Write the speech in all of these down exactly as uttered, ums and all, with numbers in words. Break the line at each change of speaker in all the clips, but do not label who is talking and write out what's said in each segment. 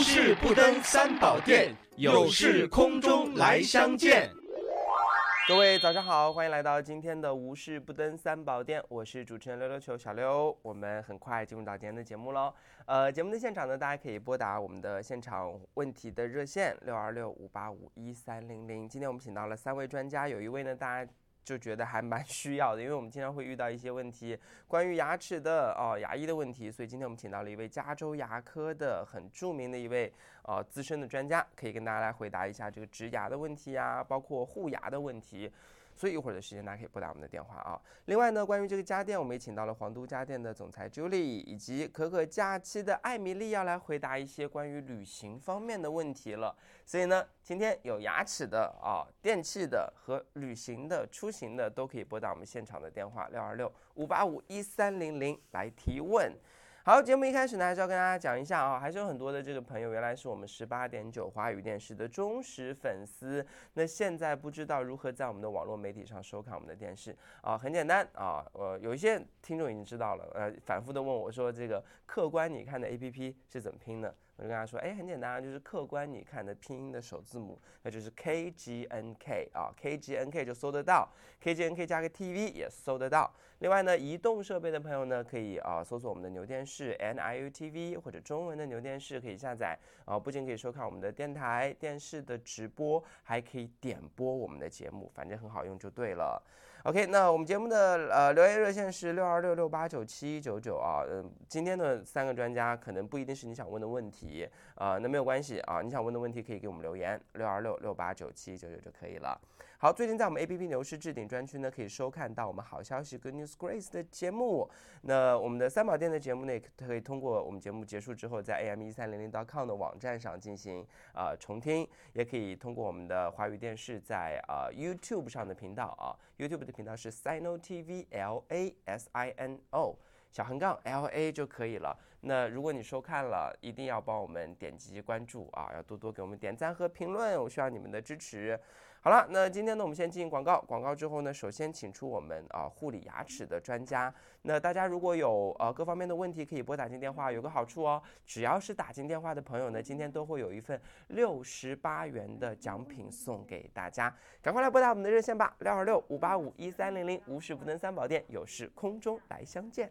事不登三宝殿，有事空中来相见。
各位早上好，欢迎来到今天的无事不登三宝殿，我是主持人溜溜球小溜。我们很快进入到今天的节目喽。呃，节目的现场呢，大家可以拨打我们的现场问题的热线六二六五八五一三零零。今天我们请到了三位专家，有一位呢，大家就觉得还蛮需要的，因为我们经常会遇到一些问题，关于牙齿的哦牙医的问题，所以今天我们请到了一位加州牙科的很著名的一位呃资深的专家，可以跟大家来回答一下这个植牙的问题啊，包括护牙的问题。所以一会儿的时间，大家可以拨打我们的电话啊。另外呢，关于这个家电，我们也请到了皇都家电的总裁 Julie， 以及可可假期的艾米丽，要来回答一些关于旅行方面的问题了。所以呢，今天有牙齿的啊、电器的和旅行的、出行的，都可以拨打我们现场的电话六二六五八五一三零零来提问。好，节目一开始呢，还是要跟大家讲一下啊，还是有很多的这个朋友原来是我们十八点九华语电视的忠实粉丝，那现在不知道如何在我们的网络媒体上收看我们的电视啊，很简单啊，呃，有一些听众已经知道了，呃，反复的问我说这个客观你看的 A P P 是怎么拼的？我就跟他说，哎，很简单啊，就是客观你看的拼音的首字母，那就是 K G N K 啊 ，K G N K 就搜得到 ，K G N K 加个 T V 也搜得到。另外呢，移动设备的朋友呢，可以啊、呃、搜索我们的牛电视 N I U T V 或者中文的牛电视可以下载啊、呃，不仅可以收看我们的电台电视的直播，还可以点播我们的节目，反正很好用就对了。OK， 那我们节目的呃留言热线是六二六六八九七九九啊，嗯、呃，今天的三个专家可能不一定是你想问的问题啊、呃，那没有关系啊，你想问的问题可以给我们留言六二六六八九七九九就可以了。好，最近在我们 A P P 牛市置顶专区呢，可以收看到我们好消息 Good News Grace 的节目。那我们的三宝店的节目呢，也可以通过我们节目结束之后，在 A M 一三零零 点 com 的网站上进行啊、呃、重听，也可以通过我们的华语电视在啊、呃、YouTube 上的频道啊 ，YouTube 的频道是 Sino T V L A S I N O 小横杠 L A 就可以了。那如果你收看了，一定要帮我们点击关注啊，要多多给我们点赞和评论，我需要你们的支持。好了，那今天呢，我们先进行广告。广告之后呢，首先请出我们啊护理牙齿的专家。那大家如果有呃各方面的问题，可以拨打进电话。有个好处哦，只要是打进电话的朋友呢，今天都会有一份六十八元的奖品送给大家。赶快来拨打我们的热线吧，六二六五八五一三零零。无事不登三宝殿，有事空中来相见。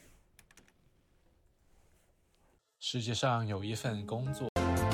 世界上有一份工作。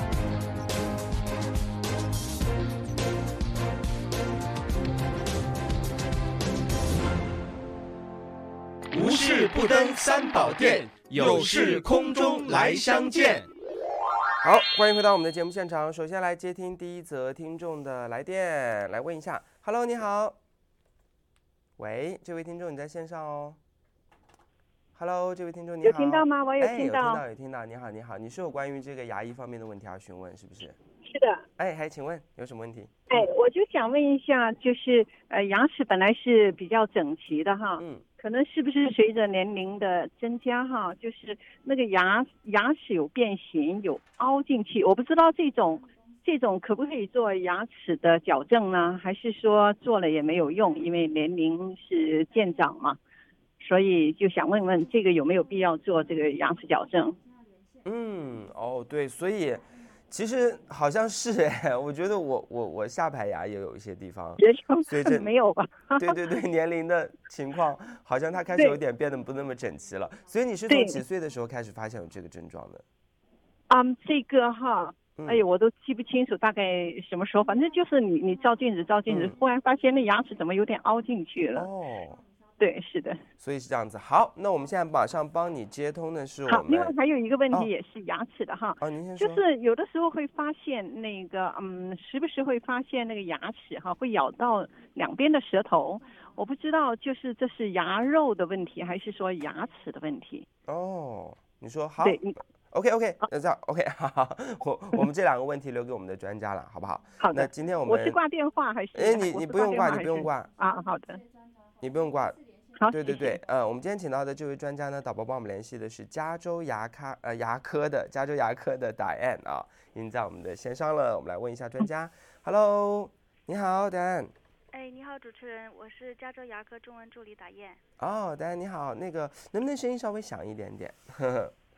无事不登三宝殿，有事空中来相见。
好，欢迎回到我们的节目现场。首先来接听第一则听众的来电，来问一下 ，Hello， 你好。喂，这位听众你在线上哦。Hello， 这位听众你好。
有听到吗？我有听到。
哎、有听到，有听到。你好，你好，你是有关于这个牙医方面的问题要询问，是不是？
是的。
哎，还请问有什么问题？
哎，我就想问一下，就是呃，牙齿本来是比较整齐的哈，
嗯，
可能是不是随着年龄的增加哈，就是那个牙牙齿有变形，有凹进去，我不知道这种这种可不可以做牙齿的矫正呢？还是说做了也没有用，因为年龄是渐长嘛？所以就想问问这个有没有必要做这个牙齿矫正？
嗯，哦，对，所以其实好像是哎，我觉得我我我下排牙也有一些地方，所以这
没有吧？
对对对，年龄的情况好像它开始有点变得不那么整齐了。所以你是从几岁的时候开始发现有这个症状的？
嗯，这个哈。
嗯、
哎呦，我都记不清楚大概什么时候，反正就是你你照镜子照镜子，嗯、忽然发现那牙齿怎么有点凹进去了。
哦。
对，是的，
所以是这样子。好，那我们现在马上帮你接通的是我们。
好，另外还有一个问题也是牙齿的哈。
哦，您先说。
就是有的时候会发现那个，嗯，时不时会发现那个牙齿哈会咬到两边的舌头，我不知道就是这是牙肉的问题，还是说牙齿的问题。
哦，你说好。
对，你。
OK OK，那这样 OK， 好好，我我们这两个问题留给我们的专家了，好不好？
好的。
那今天我们
我是挂电话还是？
哎，你你不用挂，你不用挂
啊，好的。
你不用挂。
好，
对对对，呃，我们今天请到的这位专家呢，导播帮我们联系的是加州牙科呃牙科的加州牙科的 Diane 啊，已经在我们的线上了，我们来问一下专家。Hello， 你好 ，Diane。
哎，你好，主持人，我是加州牙科中文助理打燕。
哦，Diane 你好，那个能不能声音稍微响一点点？呵呵。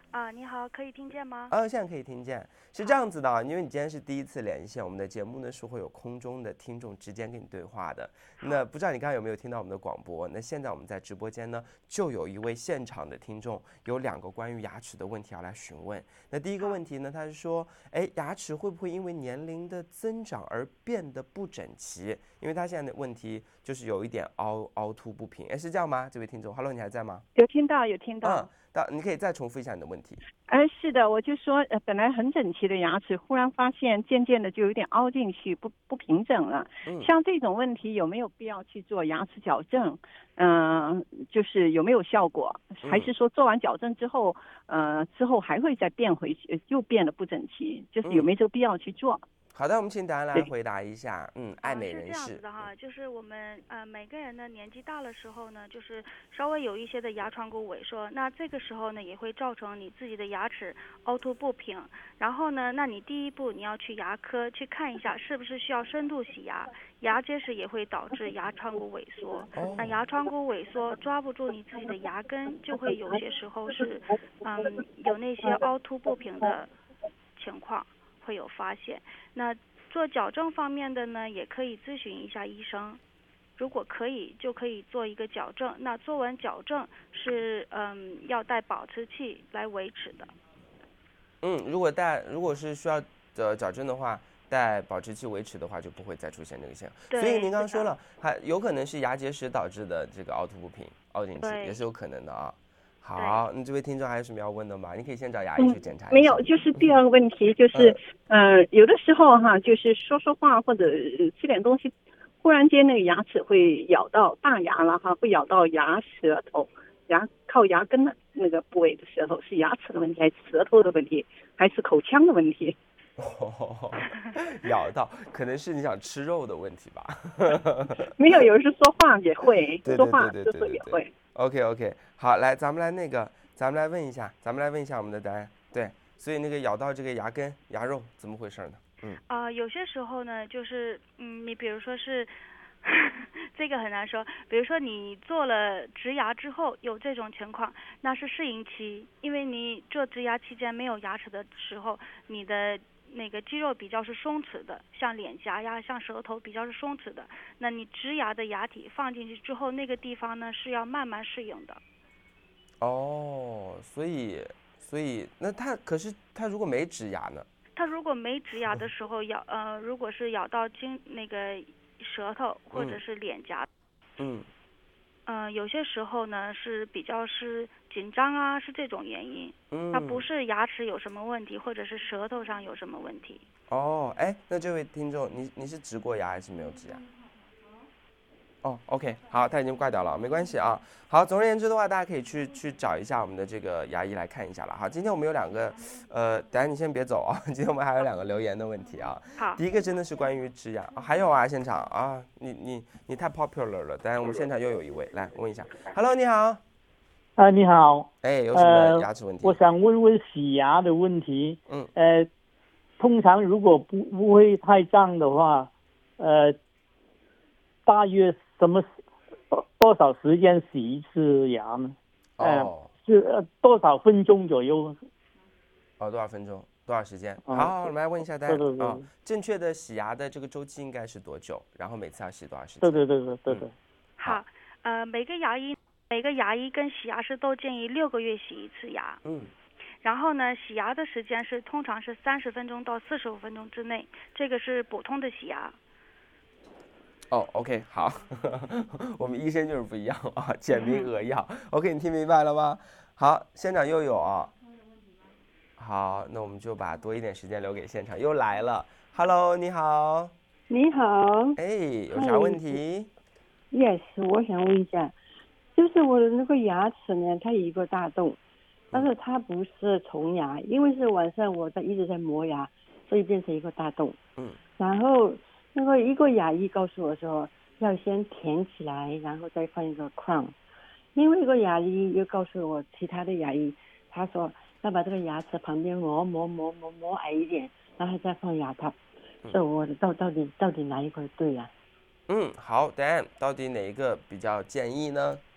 啊，你好，可以听见吗？
啊，现在可以听见。是这样子的啊，因为你今天是第一次连线，我们的节目呢是会有空中的听众直接跟你对话的。那不知道你刚刚有没有听到我们的广播？那现在我们在直播间呢，就有一位现场的听众，有两个关于牙齿的问题要来询问。那第一个问题呢，他是说，哎，牙齿会不会因为年龄的增长而变得不整齐？因为他现在的问题就是有一点凹凹凸不平。哎，是这样吗？这位听众 ，Hello， 你还在吗？
有听到，有听到。
嗯，到你可以再重复一下你的问题。
哎，是的，我就说，呃，本来很整齐的牙齿，忽然发现渐渐的就有点凹进去，不不平整了。
嗯，
像这种问题有没有必要去做牙齿矫正？嗯、呃，就是有没有效果？还是说做完矫正之后，呃，之后还会再变回去，又变得不整齐？就是有没有这个必要去做？
好的，我们请答案来回答一下。嗯，爱美人士。
是这样子的哈，就是我们呃每个人呢年纪大的时候呢，就是稍微有一些的牙床骨萎缩，那这个时候呢也会造成你自己的牙齿凹凸不平。然后呢，那你第一步你要去牙科去看一下，是不是需要深度洗牙。牙结石也会导致牙床骨萎缩，
哦、
那牙床骨萎缩抓不住你自己的牙根，就会有些时候是嗯有那些凹凸不平的情况。会有发现。那做矫正方面的呢，也可以咨询一下医生，如果可以就可以做一个矫正。那做完矫正是嗯要带保持器来维持的。
嗯，如果带如果是需要的矫正的话，带保持器维持的话，就不会再出现这个现象。所以您刚刚说了，还有可能是牙结石导致的这个凹凸不平、凹进去，也是有可能的啊。好，那这位听众还有什么要问的吗？你可以先找牙医去检查一下。
嗯、没有，就是第二个问题，就是、嗯、呃，有的时候哈，就是说说话或者吃点东西，忽然间那个牙齿会咬到大牙了哈，会咬到牙舌头，牙靠牙根的那个部位的舌头，是牙齿的问题，还是舌头的问题，还是口腔的问题？
哦，咬到可能是你想吃肉的问题吧？
没有，有时说话也会，
对对对对对对
说话时候也会。
OK OK， 好，来，咱们来那个，咱们来问一下，咱们来问一下我们的答案。对，所以那个咬到这个牙根、牙肉，怎么回事呢？嗯，
啊、呃，有些时候呢，就是嗯，你比如说是，这个很难说。比如说你做了植牙之后有这种情况，那是适应期，因为你做植牙期间没有牙齿的时候，你的那个肌肉比较是松弛的，像脸颊呀、像舌头比较是松弛的。那你植牙的牙体放进去之后，那个地方呢是要慢慢适应的。
哦，所以，所以那他可是他如果没植牙呢？
他如果没植牙的时候咬呃，如果是咬到经那个舌头或者是脸颊，
嗯，
嗯、呃，有些时候呢是比较是紧张啊，是这种原因。
嗯，
它不是牙齿有什么问题，或者是舌头上有什么问题。
哦，哎，那这位听众，你你是植过牙还是没有植牙？哦 ，OK， 好，他已经挂掉了，没关系啊。好，总而言之的话，大家可以去去找一下我们的这个牙医来看一下了。好，今天我们有两个，呃，等下你先别走啊，今天我们还有两个留言的问题啊。
好。
第一个真的是关于植牙、哦，还有啊，现场啊，你你你太 popular 了。当然，我们现场又有一位，来问一下 ，Hello， 你好。
啊，你好。
哎，有什么牙齿问题？
呃、我想问问洗牙的问题。
嗯。
呃，通常如果不不会太胀的话，呃，大约什么多少时间洗一次牙呢？
哦。
呃、是、呃、多少分钟左右？
哦，多少分钟？多少时间？嗯、好，我们来问一下大家啊、哦，正确的洗牙的这个周期应该是多久？然后每次要洗多少时间？
对对对对对对。嗯、
好，呃，每个牙医。每个牙医跟洗牙师都建议六个月洗一次牙。
嗯。
然后呢，洗牙的时间是通常是三十分钟到四十五分钟之内，这个是普通的洗牙。
哦 ，OK， 好，我们医生就是不一样啊，简明扼要。OK， 你听明白了吗？好，现场又有啊。好，那我们就把多一点时间留给现场，又来了。Hello， 你好。
你好。
哎，有啥问题
？Yes， 我想问一下。就是我的那个牙齿呢，它有一个大洞，但是它不是虫牙，因为是晚上我在一直在磨牙，所以变成一个大洞。
嗯。
然后那个一个牙医告诉我说，要先填起来，然后再放一个 crown。另外一个牙医又告诉我，其他的牙医他说要把这个牙齿旁边磨磨磨磨磨矮一点，然后再放牙套。所以我到到底到底哪一个对呀、啊？
嗯，好 ，Dan， 到底哪一个比较建议呢？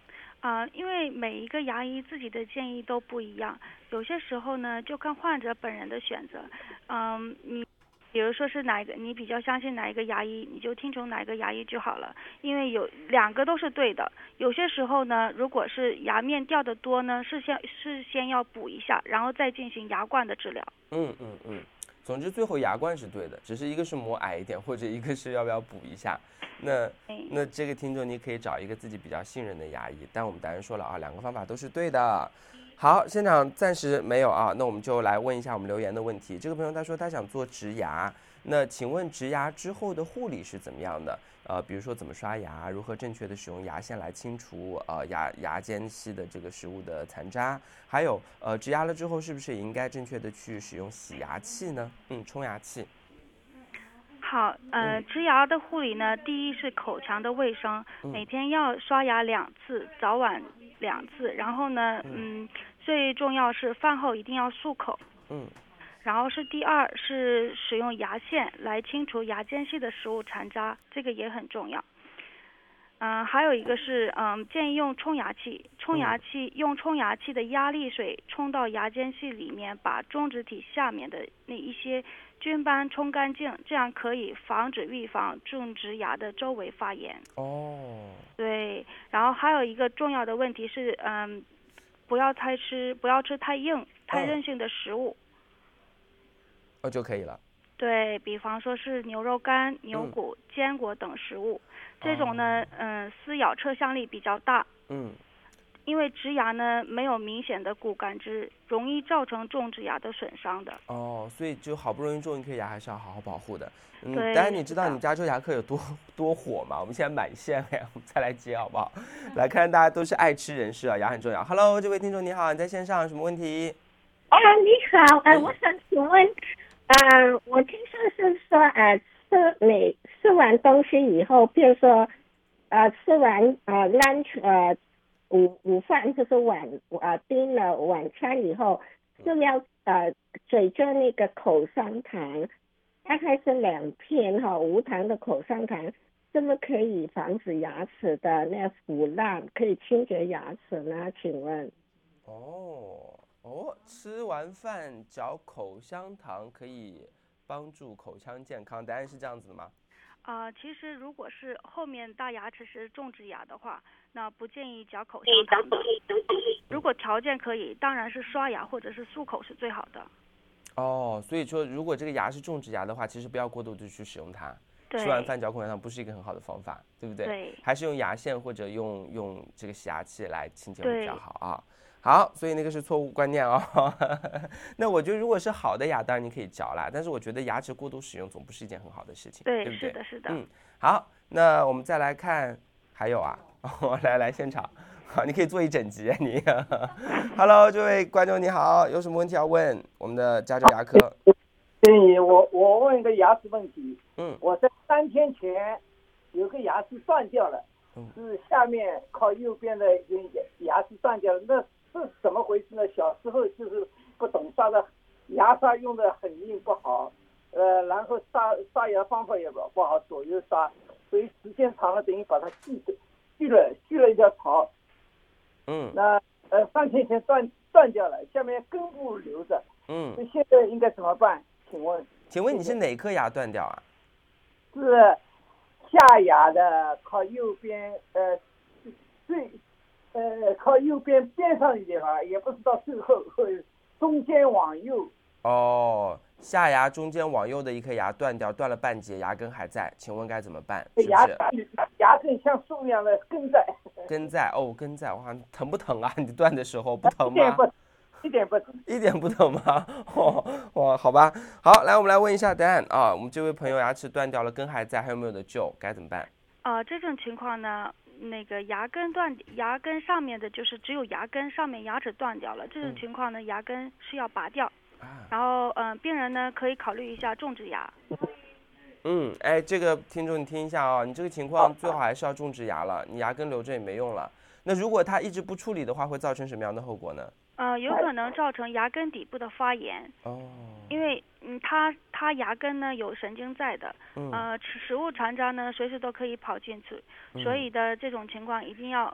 啊、呃，因为每一个牙医自己的建议都不一样，有些时候呢就看患者本人的选择。嗯，你比如说是哪一个，你比较相信哪一个牙医，你就听从哪一个牙医就好了。因为有两个都是对的。有些时候呢，如果是牙面掉的多呢，是先是先要补一下，然后再进行牙冠的治疗。
嗯嗯嗯。总之最后牙冠是对的，只是一个是磨矮一点，或者一个是要不要补一下。那那这个听众你可以找一个自己比较信任的牙医，但我们当然说了啊，两个方法都是对的。好，现场暂时没有啊，那我们就来问一下我们留言的问题。这个朋友他说他想做植牙，那请问植牙之后的护理是怎么样的？呃，比如说怎么刷牙，如何正确的使用牙线来清除呃牙牙间隙的这个食物的残渣，还有呃植牙了之后是不是也应该正确的去使用洗牙器呢？嗯，冲牙器。
好，呃，植牙的护理呢，第一是口腔的卫生，每天要刷牙两次，早晚两次。然后呢，嗯，最重要是饭后一定要漱口。
嗯。
然后是第二是使用牙线来清除牙间隙的食物残渣，这个也很重要。嗯、呃，还有一个是，嗯，建议用冲牙器，冲牙器、嗯、用冲牙器的压力水冲到牙间隙里面，把中指体下面的那一些菌斑冲干净，这样可以防止预防种植牙的周围发炎。
哦。
对，然后还有一个重要的问题是，嗯，不要太吃，不要吃太硬、太韧性的食物。
哦，就可以了。
对，比方说是牛肉干、牛骨、嗯、坚果等食物，这种呢，嗯、呃，撕咬侧向力比较大。
嗯。
因为植牙呢没有明显的骨感知，容易造成种植牙的损伤的。
哦，所以就好不容易种一颗牙，还是要好好保护的。嗯，
对。
但是你知道你加州牙科有多多火吗？我们现在满线哎，我们再来接好不好？嗯、来看大家都是爱吃人士啊，牙很重要。Hello， 这位听众你好，你在线上有什么问题？
哦，你好，呃，我想请问。呃，我听说是说，呃，吃每吃完东西以后，比如说，呃，吃完呃 lunch 呃午午饭就是晚呃 dinner 晚餐以后，是要呃咀嚼那个口香糖，大概是两片哈、哦、无糖的口香糖，是不是可以防止牙齿的那腐烂，可以清洁牙齿呢？请问？
哦。哦，吃完饭嚼口香糖可以帮助口腔健康，答案是这样子的吗？
啊、呃，其实如果是后面大牙齿是种植牙的话，那不建议嚼口香糖的。如果条件可以，当然是刷牙或者是漱口是最好的。
哦，所以说如果这个牙是种植牙的话，其实不要过度的去使用它。吃完饭嚼口香糖不是一个很好的方法，对不对？
对。
还是用牙线或者用用这个洗牙器来清洁会比较好啊。好，所以那个是错误观念哦。那我觉得如果是好的牙，当然你可以嚼啦，但是我觉得牙齿过度使用总不是一件很好的事情，
对，
对不对？
是的，是的。
嗯，好，那我们再来看，还有啊，来来现场，好，你可以做一整集你。Hello， 这位观众你好，有什么问题要问我们的加州牙科？
对，我我问一个牙齿问题。
嗯，
我在三天前有个牙齿断掉了，
嗯、
是下面靠右边的牙齿断掉了，那。是怎么回事呢？小时候就是不懂刷的，牙刷用的很硬不好，呃，然后刷刷牙方法也不不好，左右刷，所以时间长了等于把它锯锯了锯了一条槽。
嗯。
那呃三天前断断掉了，下面根部留着。
嗯。
那现在应该怎么办？请问？
请问你是哪颗牙断掉啊？
是下牙的靠右边，呃，最。呃，靠右边边上一点啊，也不知道最后会中间往右。
哦，下牙中间往右的一颗牙断掉，断了半截，牙根还在，请问该怎么办？是不是？
牙牙根像树一样的根在。
根在哦，根在，哇，疼不疼啊？你断的时候不疼吗？
一点不疼，
一点不疼吗？哦，哇，好吧，好，来我们来问一下答案啊。我们这位朋友牙齿断掉了，根还在，还有没有的救？该怎么办？
啊、呃，这种情况呢？那个牙根断，牙根上面的就是只有牙根上面牙齿断掉了，这种情况呢，嗯、牙根是要拔掉。啊、然后，嗯、呃，病人呢可以考虑一下种植牙。
嗯，哎，这个听众你听一下啊、哦，你这个情况最好还是要种植牙了，你牙根留着也没用了。那如果他一直不处理的话，会造成什么样的后果呢？
呃，有可能造成牙根底部的发炎。
哦。
因为嗯，它它牙根呢有神经在的，
嗯、
呃，食物残渣呢随时都可以跑进去，
嗯、
所以的这种情况一定要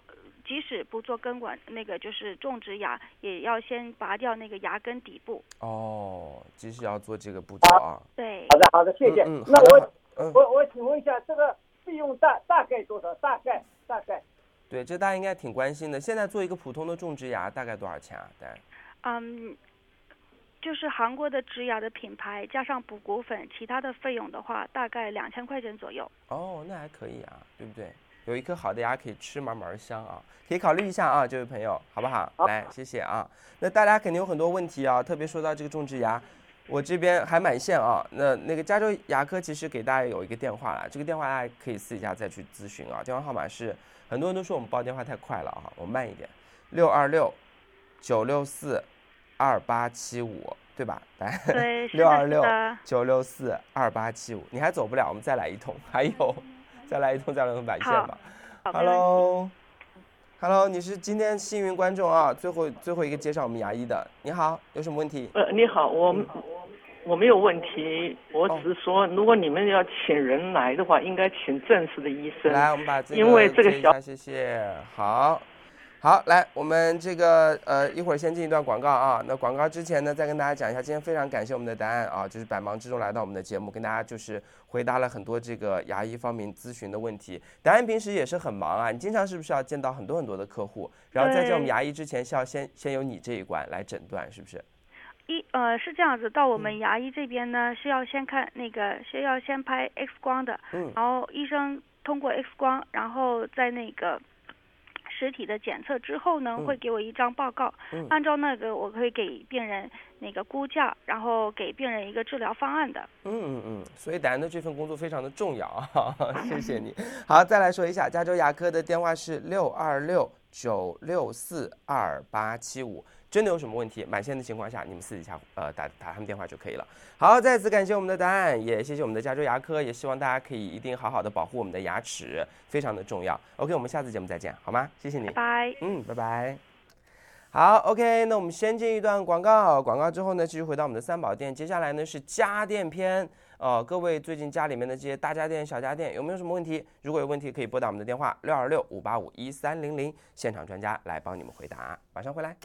即使不做根管，那个就是种植牙，也要先拔掉那个牙根底部。
哦，即使要做这个步骤啊。
对。
好的，好的，谢谢。
嗯嗯、
那我、
嗯、
我我请问一下，这个费用大大概多少？大概大概。
对，这大家应该挺关心的。现在做一个普通的种植牙大概多少钱啊？丹？
嗯。就是韩国的植牙的品牌加上补骨粉，其他的费用的话，大概两千块钱左右。
哦，那还可以啊，对不对？有一颗好的牙可以吃嘛嘛香啊，可以考虑一下啊，这位朋友，好不好？
好，
来，谢谢啊。那大家肯定有很多问题啊，特别说到这个种植牙，我这边还满线啊。那那个加州牙科其实给大家有一个电话啦，这个电话大家可以私底下再去咨询啊。电话号码是，很多人都说我们报电话太快了啊，我慢一点，六二六九六四。二八七五对吧？来，
对，
六二六九六四二八七五，你还走不了，我们再来一通，还有，再来一通，再来一通满线吧。Hello，Hello， 你是今天幸运观众啊，最后最后一个介绍我们牙医的，你好，有什么问题？
呃，你好，我、嗯、我没有问题，我只是说，哦、如果你们要请人来的话，应该请正式的医生。
来，我们把这个
因为这个小，
谢谢，好。好，来，我们这个呃，一会儿先进一段广告啊。那广告之前呢，再跟大家讲一下，今天非常感谢我们的答案啊，就是百忙之中来到我们的节目，跟大家就是回答了很多这个牙医方面咨询的问题。答案平时也是很忙啊，你经常是不是要见到很多很多的客户？然后在见我们牙医之前，是要先先由你这一关来诊断，是不是？
一呃是这样子，到我们牙医这边呢，是要先看那个是要先拍 X 光的，
嗯，
然后医生通过 X 光，然后在那个。实体的检测之后呢，会给我一张报告，
嗯、
按照那个我会给病人那个估价，然后给病人一个治疗方案的。
嗯嗯嗯，所以达安的这份工作非常的重要啊，谢谢你。好，再来说一下，加州牙科的电话是六二六九六四二八七五。真的有什么问题，满线的情况下，你们私底下呃打打他们电话就可以了。好，再次感谢我们的答案，也谢谢我们的加州牙科，也希望大家可以一定好好的保护我们的牙齿，非常的重要。OK， 我们下次节目再见，好吗？谢谢你，
拜拜。
嗯，拜拜。好 ，OK， 那我们先进一段广告，广告之后呢，继续回到我们的三宝店，接下来呢是家电篇。呃，各位最近家里面的这些大家电、小家电有没有什么问题？如果有问题，可以拨打我们的电话六二六五八五一三零零，现场专家来帮你们回答。马上回来。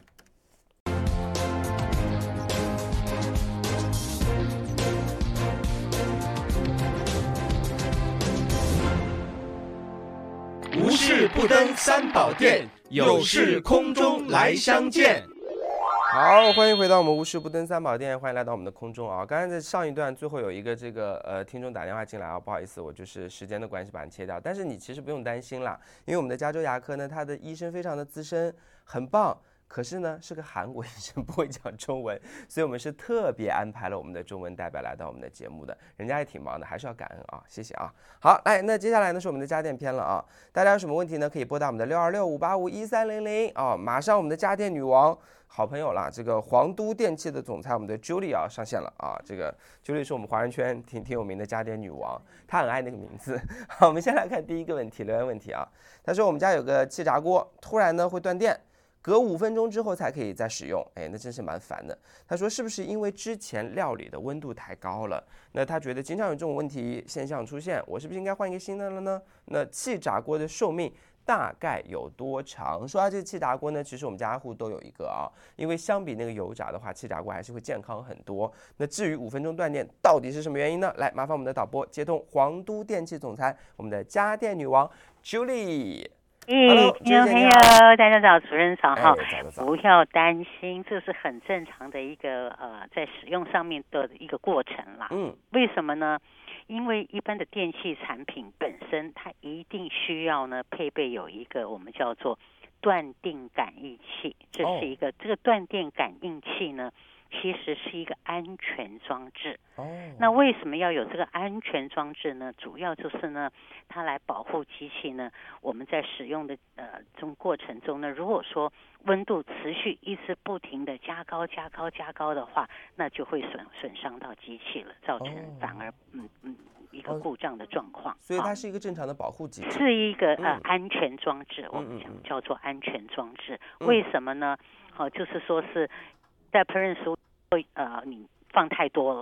无事不登三宝殿，有事空中来相见。
好，欢迎回到我们无事不登三宝殿，欢迎来到我们的空中啊！刚才在上一段最后有一个这个呃听众打电话进来啊，不好意思，我就是时间的关系把你切掉。但是你其实不用担心啦，因为我们的加州牙科呢，他的医生非常的资深，很棒。可是呢，是个韩国医生，不会讲中文，所以我们是特别安排了我们的中文代表来到我们的节目的。人家也挺忙的，还是要感恩啊，谢谢啊。好，来，那接下来呢是我们的家电篇了啊。大家有什么问题呢？可以拨打我们的六二六五八五一三零零啊。马上我们的家电女王好朋友啦，这个皇都电器的总裁我们的 Julie 啊上线了啊。这个 Julie 是我们华人圈挺挺有名的家电女王，她很爱那个名字。好，我们先来看第一个问题，留言问题啊。他说我们家有个气炸锅，突然呢会断电。隔五分钟之后才可以再使用，哎，那真是蛮烦的。他说是不是因为之前料理的温度太高了？那他觉得经常有这种问题现象出现，我是不是应该换一个新的了呢？那气炸锅的寿命大概有多长？说到这个气炸锅呢，其实我们家户都有一个啊，因为相比那个油炸的话，气炸锅还是会健康很多。那至于五分钟断电到底是什么原因呢？来，麻烦我们的导播接通皇都电器总裁，我们的家电女王 Julie。
咦，听众朋友，大家早，主任早哈，不要担心，这是很正常的一个呃，在使用上面的一个过程啦。
嗯，
为什么呢？因为一般的电器产品本身，它一定需要呢配备有一个我们叫做断电感应器，这是一个、哦、这个断电感应器呢。其实是一个安全装置。
哦，
那为什么要有这个安全装置呢？主要就是呢，它来保护机器呢。我们在使用的呃中过程中呢，如果说温度持续一直不停的加高、加高、加高的话，那就会损损伤到机器了，造成反而、哦、嗯嗯一个故障的状况。
所以它是一个正常的保护机制，
是一个呃、嗯、安全装置，我们讲叫做安全装置。嗯、为什么呢？好、呃，就是说是在烹饪食物。呃，你放太多了，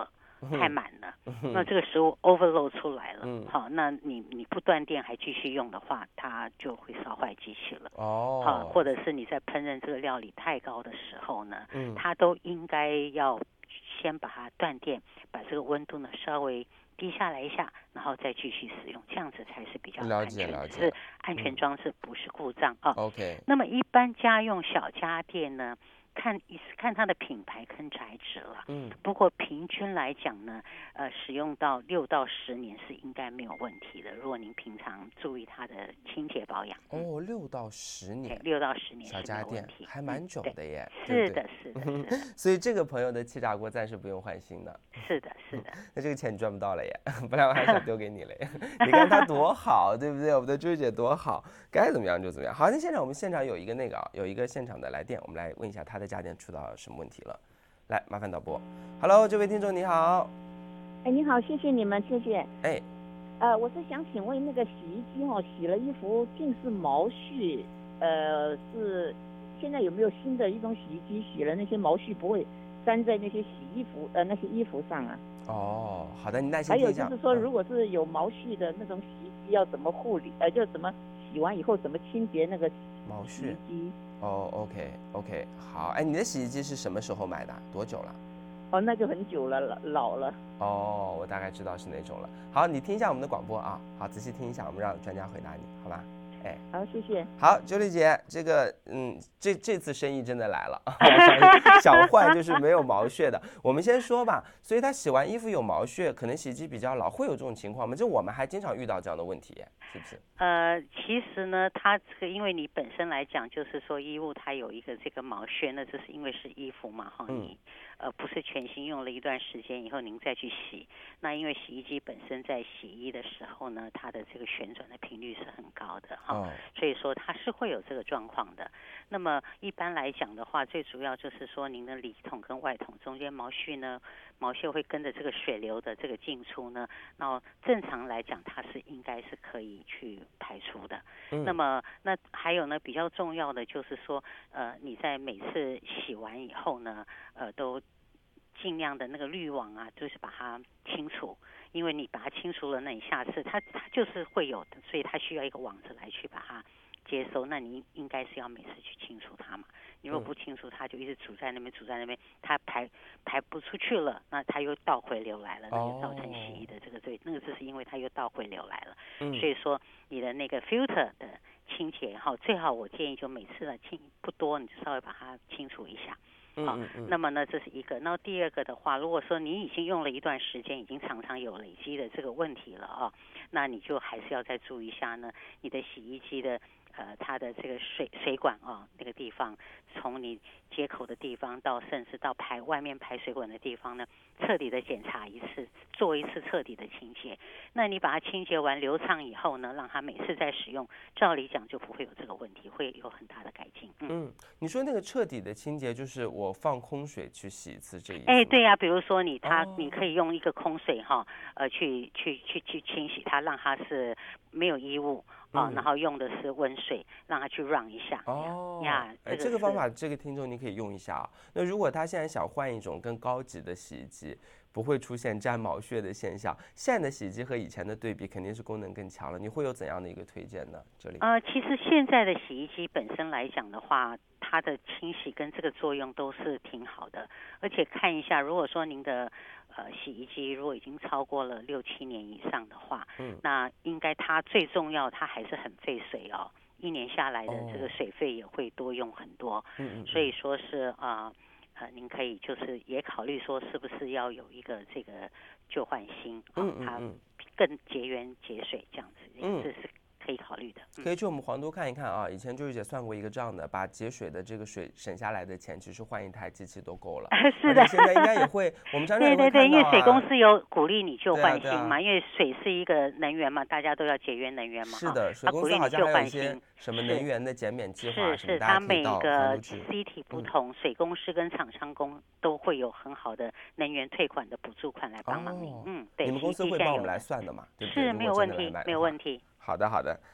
太满了，那这个食物 overload 出来了，
嗯，
好，那你你不断电还继续用的话，它就会烧坏机器了。
哦，
好，或者是你在烹饪这个料理太高的时候呢，
嗯，
它都应该要先把它断电，把这个温度呢稍微低下来一下，然后再继续使用，这样子才是比较安全的，是安全装置，不是故障啊。
OK。
那么一般家用小家电呢？看看它的品牌跟材质了，
嗯，
不过平均来讲呢，呃，使用到六到十年是应该没有问题的。如果您平常注意它的清洁保养，
哦，六到十年，
六到十年
小家电还蛮久的耶。
是的，是的，是的。
所以这个朋友的气炸锅暂时不用换新的。
是的，是的。
那这个钱你赚不到了耶，本来我还想丢给你了耶。你看他多好，对不对？我们的朱姐多好，该怎么样就怎么样。好，那现场我们现场有一个那个啊，有一个现场的来电，我们来问一下他的家电出到什么问题了。来，麻烦导播。Hello， 这位听众你好。
哎，你好，谢谢你们，谢谢。
哎，
呃，我是想请问那个洗衣机哦，洗了衣服尽是毛絮，呃，是现在有没有新的一种洗衣机，洗了那些毛絮不会粘在那些洗衣服呃那些衣服上啊？
哦，好的，你耐心
听一
下。
还有就是说，如果是有毛絮的那种洗衣机，要怎么护理？呃，就怎么洗完以后怎么清洁那个
毛絮
洗衣机？
哦 ，OK OK， 好，哎，你的洗衣机是什么时候买的？多久了？
哦，那就很久了，老老了。
哦，我大概知道是哪种了。好，你听一下我们的广播啊，好，仔细听一下，我们让专家回答你，好吧？哎，
好，谢谢。
好，九丽姐，这个，嗯，这这次生意真的来了，想换就是没有毛屑的。我们先说吧，所以他洗完衣服有毛屑，可能洗衣机比较老，会有这种情况吗？就我们还经常遇到这样的问题，是不是？
呃，其实呢，它这个因为你本身来讲，就是说衣物它有一个这个毛屑，那这是因为是衣服嘛，哈，你呃不是全新用了一段时间以后您再去洗，那因为洗衣机本身在洗衣的时候呢，它的这个旋转的频率是很高的哈。
哦，
所以说它是会有这个状况的。那么一般来讲的话，最主要就是说您的里筒跟外筒中间毛絮呢，毛屑会跟着这个水流的这个进出呢，那正常来讲它是应该是可以去排除的。
嗯、
那么那还有呢，比较重要的就是说，呃，你在每次洗完以后呢，呃，都尽量的那个滤网啊，就是把它清除。因为你把它清除了，那你下次它它就是会有的，所以它需要一个网子来去把它接收。那你应该是要每次去清除它嘛。你如果不清除，它就一直煮在那边，煮在那边，它排排不出去了，那它又倒回流来了，那就造成洗衣的这个罪。那个就是因为它又倒回流来了。
嗯、
所以说你的那个 filter 的清洁哈，最好我建议就每次的清不多，你就稍微把它清除一下。好、
嗯嗯，
那么呢，这是一个。那第二个的话，如果说你已经用了一段时间，已经常常有累积的这个问题了啊，那你就还是要再注意一下呢，你的洗衣机的呃它的这个水水管啊那个地方，从你接口的地方到甚至到排外面排水管的地方呢，彻底的检查一次，做一次彻底的清洁。那你把它清洁完流畅以后呢，让它每次再使用，照理讲就不会有这个问题，会有很大的改进。嗯，
嗯你说那个彻底的清洁，就是我放空水去洗一次这一次？
哎，对呀、啊，比如说你它、
哦、
你可以用一个空水哈，呃，去去去去清洗它，让它是没有衣物。哦，然后用的是温水，让它去 run 一下。
哦
呀，
哎，这个方法，这个听众你可以用一下啊。那如果他现在想换一种更高级的洗衣机，不会出现沾毛屑的现象，现在的洗衣机和以前的对比，肯定是功能更强了。你会有怎样的一个推荐呢？这里？
呃，其实现在的洗衣机本身来讲的话，它的清洗跟这个作用都是挺好的，而且看一下，如果说您的呃洗衣机如果已经超过了六七年以上的话，
嗯，
那应该它最重要，它还是很费水哦，一年下来的这个水费也会多用很多，
嗯嗯，
所以说是啊。呃呃，您可以就是也考虑说，是不是要有一个这个旧换新，
嗯嗯嗯，
它更节约节水这样子，
嗯，
这是可以考虑的。
可以去我们黄都看一看啊，以前就是姐算过一个账的，把节水的这个水省下来的钱，其实换一台机器都够了。
是的，
现在应该也会，我们常常也会看到、啊、
对对对，因为水公司有鼓励你旧换新嘛，
啊啊、
因为水是一个能源嘛，大家都要节约能源嘛。
是的，水公司好像还有一些什么能源的减免计划，
是是，
它
每个 C T 不同，嗯、水公司跟厂商公都会有很好的能源退款的补助款来帮忙你。
哦、
嗯，对，
你们公司会帮我们来算的嘛？对不对？
是没有问题，没有问题。
好的好的，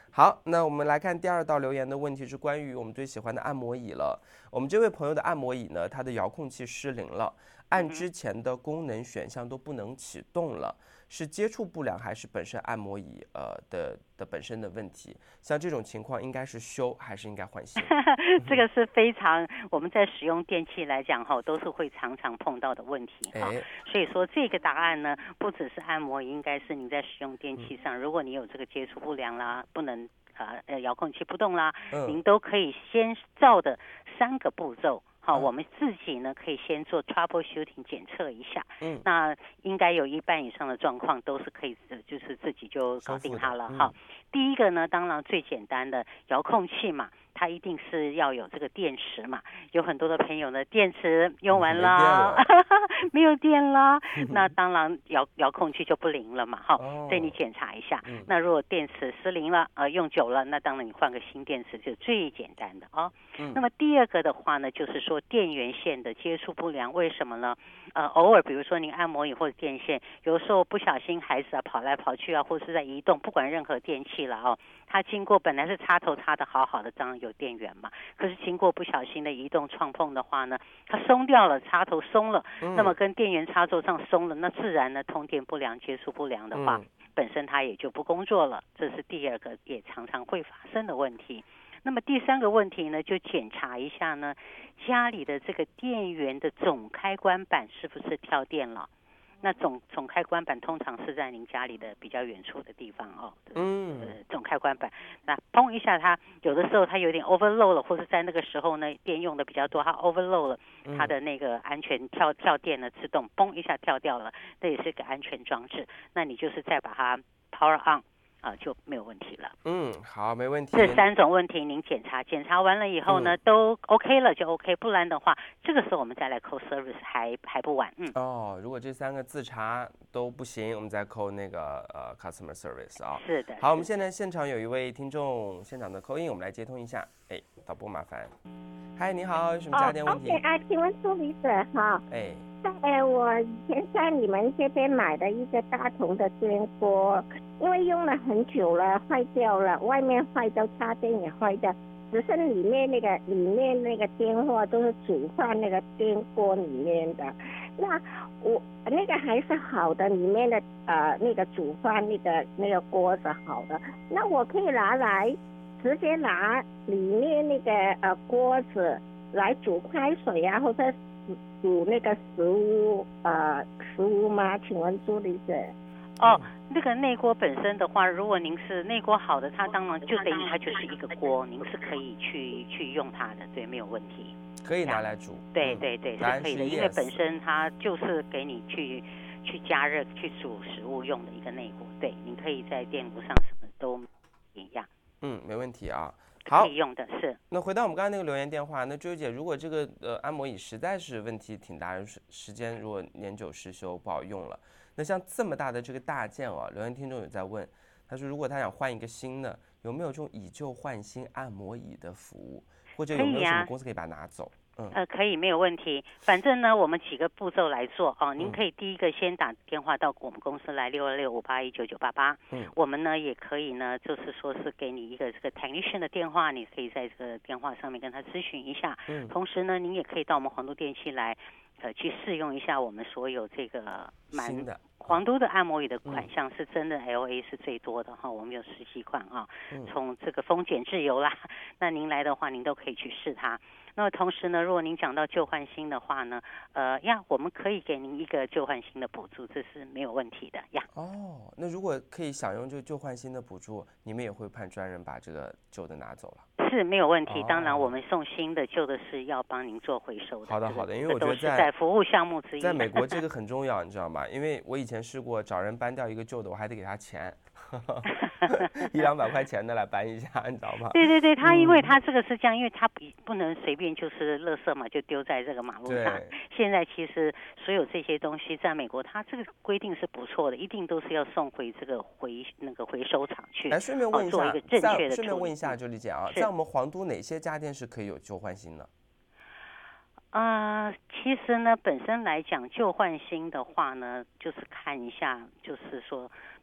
好，那我们来看第二道留言的问题是关于我们最喜欢的按摩椅了。我们这位朋友的按摩椅呢，它的遥控器失灵了，按之前的功能选项都不能启动了，是接触不良还是本身按摩椅呃的的本身的问题？像这种情况应该是修还是应该换新？
这个是非常我们在使用电器来讲哈，都是会常常碰到的问题哈。
哎、
所以说这个答案呢，不只是按摩椅，应该是你在使用电器上，嗯、如果你有这个接触不良啦，不能呃呃遥控器不动啦，嗯、您都可以先照的三个步骤。好，我们自己呢可以先做 troubleshooting 检测一下，嗯，那应该有一半以上的状况都是可以，就是自己就搞定它了哈。嗯、第一个呢，当然最简单的遥控器嘛，它一定是要有这个电池嘛。有很多的朋友呢，电池用完了，嗯、没有电了，那当然遥遥控器就不灵了嘛，哈，哦、所以你检查一下。嗯、那如果电池失灵了，呃，用久了，那当然你换个新电池就最简单的哦。嗯、那么第二个的话呢，就是说电源线的接触不良，为什么呢？呃，偶尔比如说您按摩椅或者电线，有时候不小心孩子啊跑来跑去啊，或是在移动，不管任何电器了哦，它经过本来是插头插的好好的，当然有电源嘛，可是经过不小心的移动撞碰的话呢，它松掉了，插头松了，嗯、那么跟电源插座上松了，那自然呢通电不良、接触不良的话，嗯、本身它也就不工作了，这是第二个也常常会发生的问题。那么第三个问题呢，就检查一下呢，家里的这个电源的总开关板是不是跳电了？那总总开关板通常是在您家里的比较远处的地方哦。嗯。呃，总开关板，那砰一下它，有的时候它有点 overload 了，或者在那个时候呢，电用的比较多，它 overload 了，它的那个安全跳跳电呢，自动砰一下跳掉了，这也是个安全装置。那你就是再把它 power on。啊、呃，就没有问题了。
嗯，好，没问题。
这三种问题您检查，检查完了以后呢，嗯、都 OK 了就 OK， 不然的话，这个时候我们再来扣 service 还还不晚。嗯。
哦，如果这三个自查都不行，我们再扣那个呃 customer service 啊。
是的。
好，我们现在现场有一位听众现场的扣音，我们来接通一下。哎，导播麻烦。嗨，你好，有什么家电问题？
哦 OK 啊，请问助理者哈。
哎。
在我以前在你们这边买的一个大同的电锅，因为用了很久了，坏掉了，外面坏掉，插电也坏掉，只剩里面那个里面那个电话都是煮饭那个电锅里面的。那我那个还是好的，里面的呃那个煮饭那个那个锅是好的，那我可以拿来直接拿里面那个呃锅子来煮开水啊，或者煮那个食物呃食物吗？请问助理者。
哦，那个内锅本身的话，如果您是内锅好的，它当然就等于它就是一个锅，您是可以去去用它的，对，没有问题。
可以拿来煮。
对对对，是可以的，因为本身它就是给你去去加热、去煮食物用的一个内锅。对，您可以在电炉上什么都一样。
嗯，没问题啊。好，
可以用的是。
那回到我们刚才那个留言电话，那周姐，如果这个呃按摩椅实在是问题挺大，时时间如果年久失修不好用了，那像这么大的这个大件哦，留言听众有在问，他说如果他想换一个新的，有没有这种以旧换新按摩椅的服务，或者有没有什么公司可以把它拿走？嗯、
呃，可以，没有问题。反正呢，我们几个步骤来做哦。您可以第一个先打电话到我们公司来，六二六五八一九九八八。嗯，我们呢也可以呢，就是说是给你一个这个 technician 的电话，你可以在这个电话上面跟他咨询一下。嗯，同时呢，您也可以到我们皇都电器来，呃，去试用一下我们所有这个
新的
皇都的按摩椅的款项，是真的 L A 是最多的哈，我们有十几款啊，从这个丰俭自由啦，那您来的话，您都可以去试它。那么同时呢，如果您讲到旧换新的话呢，呃呀，我们可以给您一个旧换新的补助，这是没有问题的呀。
哦，那如果可以享用这个旧换新的补助，你们也会派专人把这个旧的拿走了？
是没有问题，哦、当然我们送新的，旧的是要帮您做回收的。
好的好的，因为我觉得在
在服务项目之一，
在美国这个很重要，你知道吗？因为我以前试过找人搬掉一个旧的，我还得给他钱。一两百块钱的来搬一下，你知道吗？
对对对，他因为他这个是这样，因为他不不能随便就是垃圾嘛，就丢在这个马路上。现在其实所有这些东西在美国，他这个规定是不错的，一定都是要送回这个回那个回收厂去。
来，顺便问一下，
做一个正确的
顺便问一下，周丽姐啊，在我们皇都哪些家电是可以有旧换新的？
啊、呃，其实呢，本身来讲旧换新的话呢，就是看一下，就是说。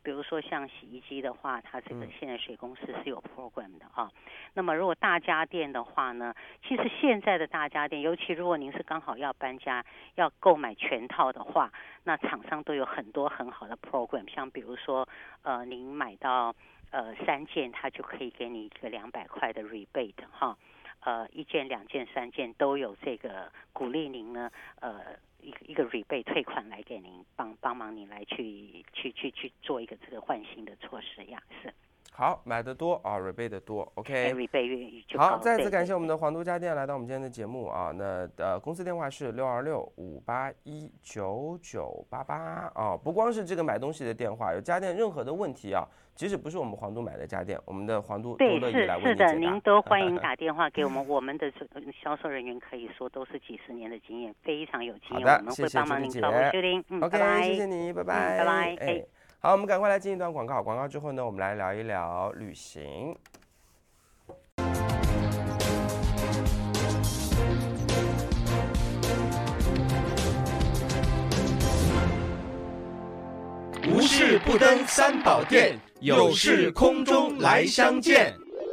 比如说像洗衣机的话，它这个现在水公司是有 program 的啊。那么如果大家电的话呢，其实现在的大家电，尤其如果您是刚好要搬家，要购买全套的话，那厂商都有很多很好的 program， 像比如说呃，您买到呃三件，它就可以给你一个两百块的 rebate 哈。呃，一件、两件、三件都有这个鼓励您呢，呃，一个一个 rebate 退款来给您，帮帮忙您来去去去去做一个这个换新的措施呀，是。
好，买的多啊 ，rebate 的多 ，OK。
rebate 就
好，再次感谢我们的皇都家电来到我们今天的节目啊。那呃，公司电话是六二六五八一九九八八啊。不光是这个买东西的电话，有家电任何的问题啊，即使不是我们皇都买的家电，我们的皇都都乐意来为你解答。
对，是是的，您都欢迎打电话给我们，我们的销售人员可以说都是几十年的经验，非常有经验，我们会帮忙您照顾修订。嗯
，OK，
拜拜
谢谢你，拜拜，
嗯、拜拜。
哎，好，我们赶快来进一段广告。广告之后呢，我们来聊一聊旅行。
无事不登三宝殿，有事空中来相见。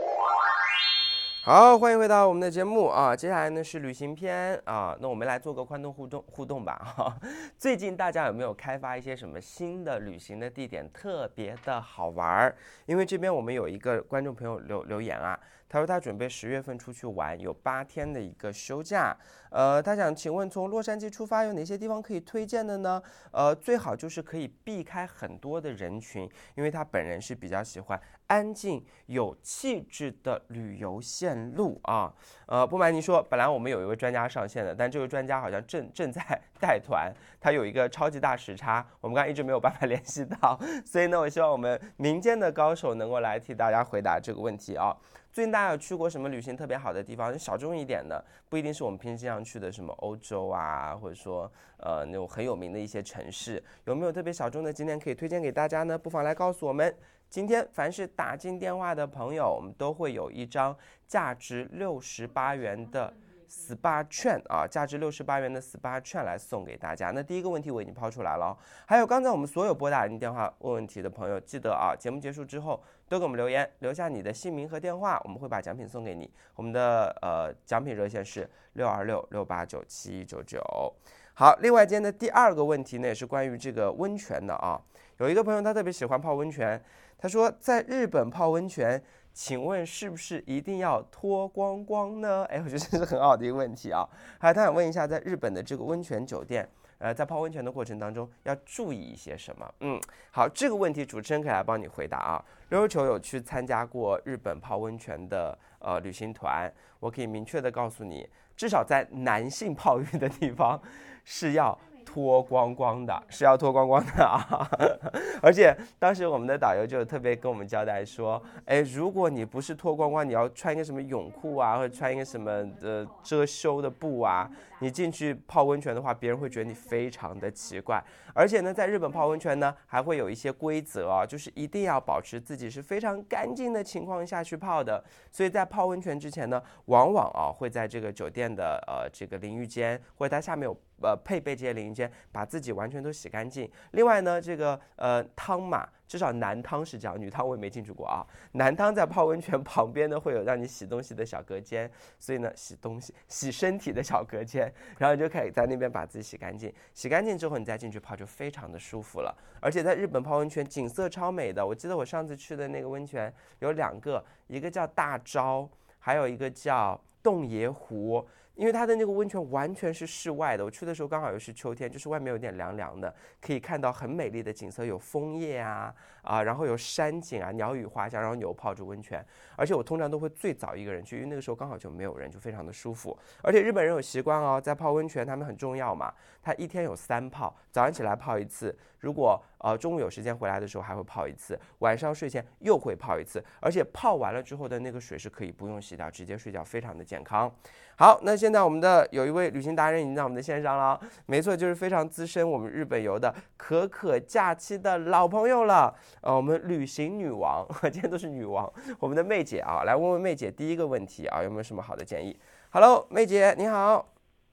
好，欢迎回到我们的节目啊！接下来呢是旅行篇啊，那我们来做个宽动互动互动吧哈。最近大家有没有开发一些什么新的旅行的地点，特别的好玩？因为这边我们有一个观众朋友留留言啊，他说他准备十月份出去玩，有八天的一个休假。呃，他想请问从洛杉矶出发有哪些地方可以推荐的呢？呃，最好就是可以避开很多的人群，因为他本人是比较喜欢安静有气质的旅游线路啊。呃，不瞒您说，本来我们有一位专家上线的，但这位专家好像正正在带团，他有一个超级大时差，我们刚才一直没有办法联系到，所以呢，我希望我们民间的高手能够来替大家回答这个问题啊。最近大家有去过什么旅行特别好的地方？小众一点的，不一定是我们平时经常去的什么欧洲啊，或者说呃那种很有名的一些城市，有没有特别小众的景点可以推荐给大家呢？不妨来告诉我们。今天凡是打进电话的朋友，我们都会有一张价值六十八元的 S P A 券啊，价值六十八元的 S P A 券来送给大家。那第一个问题我已经抛出来了，还有刚才我们所有拨打进电话问问题的朋友，记得啊，节目结束之后都给我们留言，留下你的姓名和电话，我们会把奖品送给你。我们的呃奖品热线是六二六六八九七一九九。好，另外今天的第二个问题呢，也是关于这个温泉的啊。有一个朋友他特别喜欢泡温泉，他说在日本泡温泉，请问是不是一定要脱光光呢？哎，我觉得这是很好的一个问题啊。还有他想问一下，在日本的这个温泉酒店，呃，在泡温泉的过程当中要注意一些什么？嗯，好，这个问题主持人可以来帮你回答啊。溜溜球有去参加过日本泡温泉的呃旅行团，我可以明确的告诉你，至少在男性泡浴的地方是要脱光光的，是要脱光光的啊！而且当时我们的导游就特别跟我们交代说，哎，如果你不是脱光光，你要穿一个什么泳裤啊，或者穿一个什么呃遮羞的布啊，你进去泡温泉的话，别人会觉得你非常的奇怪。而且呢，在日本泡温泉呢，还会有一些规则啊，就是一定要保持自己是非常干净的情况下去泡的。所以在泡温泉之前呢，往往啊会在这个酒店的呃这个淋浴间，或者它下面有呃配备这些淋浴间，把自己完全都洗干净。另外呢，这个呃汤嘛，至少男汤是这样，女汤我也没进去过啊。男汤在泡温泉旁边呢，会有让你洗东西的小隔间，所以呢，洗东西、洗身体的小隔间，然后你就可以在那边把自己洗干净。洗干净之后，你再进去泡就非常的舒服了。而且在日本泡温泉，景色超美的。我记得我上次去的那个温泉有两个，一个叫大昭，还有一个叫洞爷湖。因为它的那个温泉完全是室外的，我去的时候刚好又是秋天，就是外面有点凉凉的，可以看到很美丽的景色，有枫叶啊啊，然后有山景啊，鸟语花香，然后你又泡着温泉。而且我通常都会最早一个人去，因为那个时候刚好就没有人，就非常的舒服。而且日本人有习惯哦，在泡温泉他们很重要嘛，他一天有三泡，早上起来泡一次，如果呃中午有时间回来的时候还会泡一次，晚上睡前又会泡一次，而且泡完了之后的那个水是可以不用洗掉，直接睡觉，非常的健康。好，那现在我们的有一位旅行达人已经在我们的线上了，没错，就是非常资深我们日本游的可可假期的老朋友了，呃，我们旅行女王，今天都是女王，我们的妹姐啊，来问问妹姐第一个问题啊，有没有什么好的建议 ？Hello， 妹姐你好。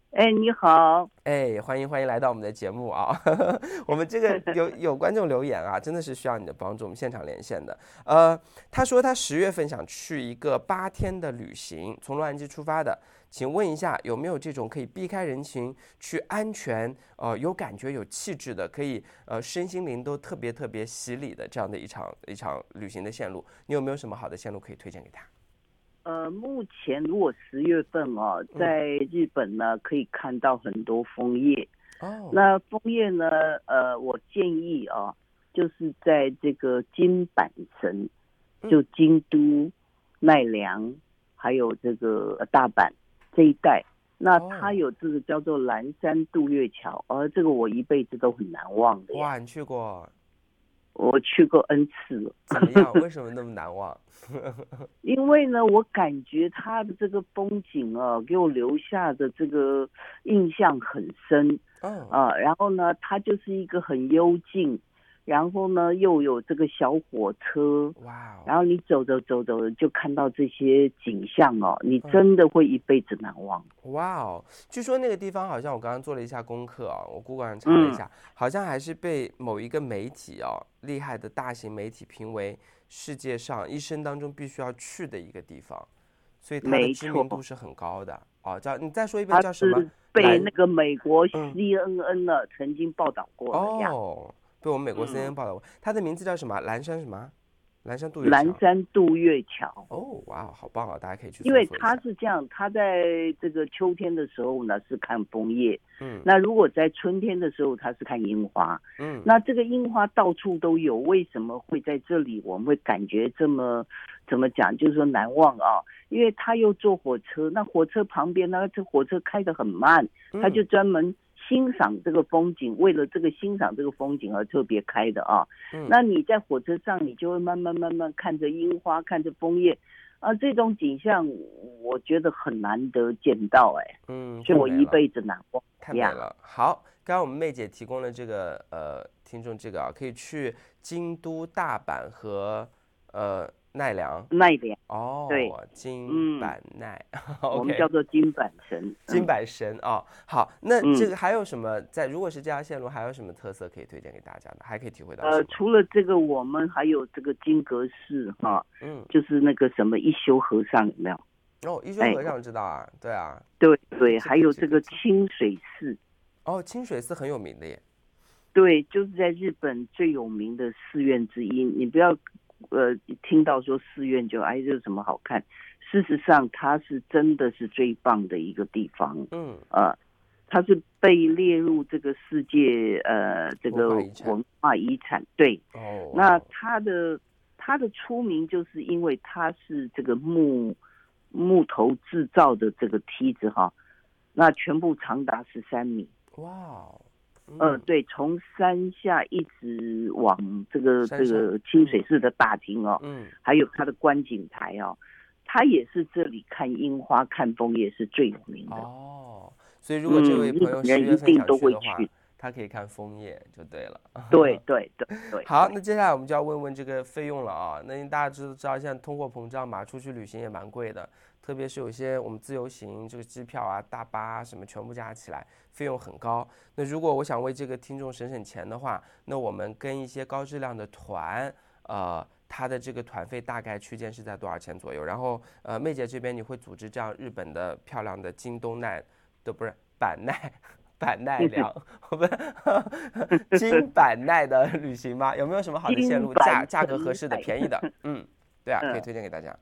哎，你好，
哎，欢迎欢迎来到我们的节目啊！我们这个有有观众留言啊，真的是需要你的帮助，我们现场连线的。呃，他说他十月份想去一个八天的旅行，从洛杉矶出发的，请问一下有没有这种可以避开人群，去安全，呃，有感觉、有气质的，可以呃身心灵都特别特别洗礼的这样的一场一场旅行的线路？你有没有什么好的线路可以推荐给他？
呃，目前如果十月份哦，在日本呢、嗯、可以看到很多枫叶。哦。那枫叶呢，呃，我建议啊，就是在这个京阪神，就京都、奈良，还有这个大阪这一带，那它有这个叫做蓝山渡月桥，而、呃、这个我一辈子都很难忘的。
哇，你去过？
我去过 N 次了。
怎么样？为什么那么难忘？
因为呢，我感觉它的这个风景啊，给我留下的这个印象很深。嗯啊，然后呢，它就是一个很幽静，然后呢又有这个小火车。哇、哦！然后你走着走着就看到这些景象哦，你真的会一辈子难忘。
嗯、哇哦！据说那个地方好像我刚刚做了一下功课啊，我 Google 上查了一下、嗯，好像还是被某一个媒体哦，厉害的大型媒体评为世界上一生当中必须要去的一个地方，所以它的知名度是很高的哦。叫你再说一遍叫什么？
被那个美国 C N N 呢、嗯、曾经报道过的呀。
哦，被我们美国 C N N 报道过。它、嗯、的名字叫什么？蓝山什么？蓝山渡月桥。
蓝山渡月桥。
哦，哇，好棒啊！大家可以去。
因为它是这样，它在这个秋天的时候呢是看枫叶，嗯，那如果在春天的时候它是看樱花，嗯，那这个樱花到处都有，为什么会在这里我们会感觉这么怎么讲，就是说难忘啊？因为他又坐火车，那火车旁边呢，这火车开得很慢，他就专门欣赏这个风景，为了这个欣赏这个风景而特别开的啊。嗯，那你在火车上，你就会慢慢慢慢看着樱花，看着枫叶，啊，这种景象我觉得很难得见到，哎，嗯，所以我一辈子难忘。
太美了。好，刚刚我们妹姐提供了这个呃听众这个啊，可以去京都、大阪和呃。奈良，
奈良
哦，
对，
京阪奈、嗯 okay ，
我们叫做京阪神，
京阪神哦。好，那这个还有什么？在如果是这条线路，还有什么特色可以推荐给大家的？还可以体会到什么？
呃，除了这个，我们还有这个金阁寺哈，嗯，就是那个什么一休和尚有没有？
哦，一休和尚知道啊，哎、对啊，
对对，还有这个清水寺，
哦，清水寺很有名的耶。
对，就是在日本最有名的寺院之一，你不要。呃，听到说寺院就哎，这有什么好看？事实上，它是真的是最棒的一个地方。嗯，呃，它是被列入这个世界呃这个文化遗产。对，哦，那它的它的出名就是因为它是这个木木头制造的这个梯子哈，那全部长达十三米。哇。呃，对，从山下一直往这个这个清水寺的大厅哦，嗯，还有它的观景台哦，它也是这里看樱花、看枫叶是最有名的
哦。所以如果这位朋友十月份想去的话，嗯、他可以看枫叶就对了。
对对对对。
好，那接下来我们就要问问这个费用了啊。那大家知知道，现在通货膨胀嘛，出去旅行也蛮贵的。特别是有些我们自由行这个机票啊、大巴啊什么全部加起来费用很高。那如果我想为这个听众省省钱的话，那我们跟一些高质量的团，呃，它的这个团费大概区间是在多少钱左右？然后呃，妹姐这边你会组织这样日本的漂亮的京东奈的不是阪奈阪奈良，不是京阪奈的旅行吗？有没有什么好的线路，价价格合适的、便宜的？嗯，对啊，可以推荐给大家。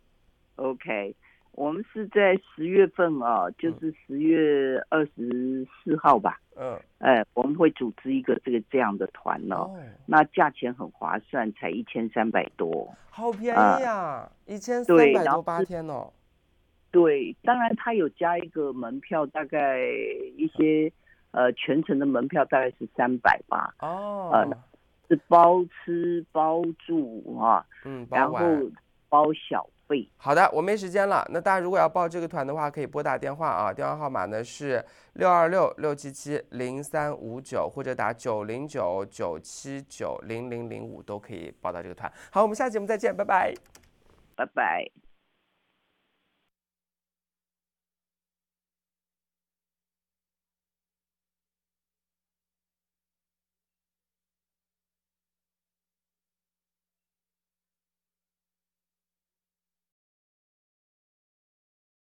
OK。我们是在十月份啊，就是十月二十四号吧。嗯，哎，我们会组织一个这个这样的团哦，哦那价钱很划算，才一千三百多，
好便宜啊，一千三百多八天哦。
对，当然它有加一个门票，大概一些呃全程的门票大概是三百吧。哦，呃，是包吃包住啊，嗯，然后包小。
好的，我没时间了。那大家如果要报这个团的话，可以拨打电话啊，电话号码呢是六二六六七七零三五九，或者打九零九九七九零零零五都可以报到这个团。好，我们下期节目再见，拜拜，
拜拜。